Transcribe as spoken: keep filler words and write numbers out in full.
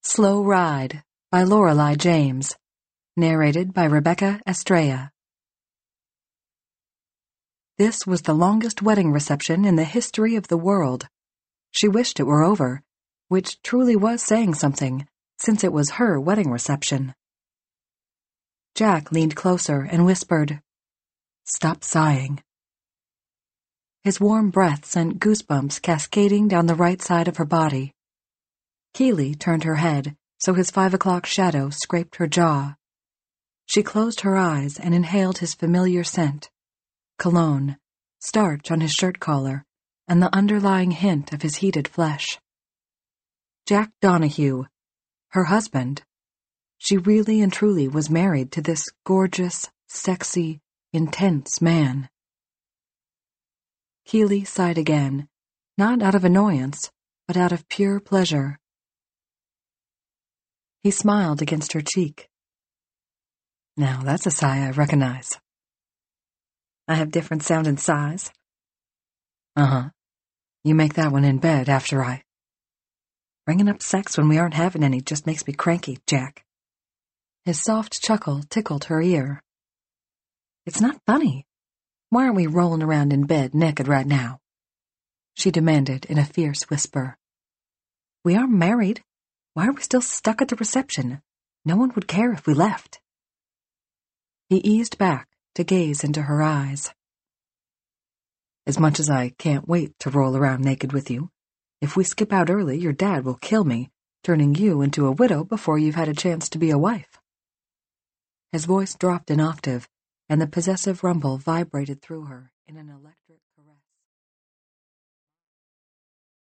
Slow Ride by Lorelei James. Narrated by Rebecca Estrella. This was the longest wedding reception in the history of the world. She wished it were over, which truly was saying something, since it was her wedding reception. Jack leaned closer and whispered, "Stop sighing." His warm breath sent goosebumps cascading down the right side of her body. Keely turned her head, so his five o'clock shadow scraped her jaw. She closed her eyes and inhaled his familiar scent, cologne, starch on his shirt collar, and the underlying hint of his heated flesh. Jack Donahue, her husband. She really and truly was married to this gorgeous, sexy, intense man. Keely sighed again, not out of annoyance, but out of pure pleasure. He smiled against her cheek. "Now that's a sigh I recognize." "I have different sound and size?" "Uh-huh. You make that one in bed after I..." "Bringing up sex when we aren't having any just makes me cranky, Jack." His soft chuckle tickled her ear. "It's not funny. Why aren't we rolling around in bed naked right now?" she demanded in a fierce whisper. "We are married. Why are we still stuck at the reception? No one would care if we left." He eased back to gaze into her eyes. "As much as I can't wait to roll around naked with you, if we skip out early, your dad will kill me, turning you into a widow before you've had a chance to be a wife." His voice dropped an octave, and the possessive rumble vibrated through her in an electric